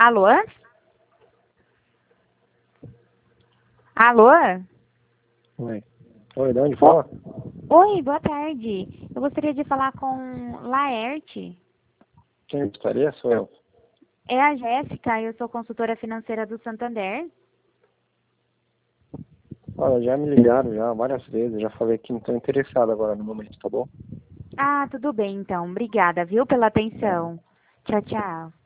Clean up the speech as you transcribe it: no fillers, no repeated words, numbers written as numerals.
Alô? Alô? Oi. Oi, de onde fala? Oi, boa tarde. Eu gostaria de falar com Laerte. Quem gostaria sou eu. É a Jéssica, eu sou consultora financeira do Santander. Olha, já me ligaram já várias vezes, já falei que não estou interessado agora no momento, tá bom? Ah, tudo bem então. Obrigada, viu, pela atenção. Tchau, tchau.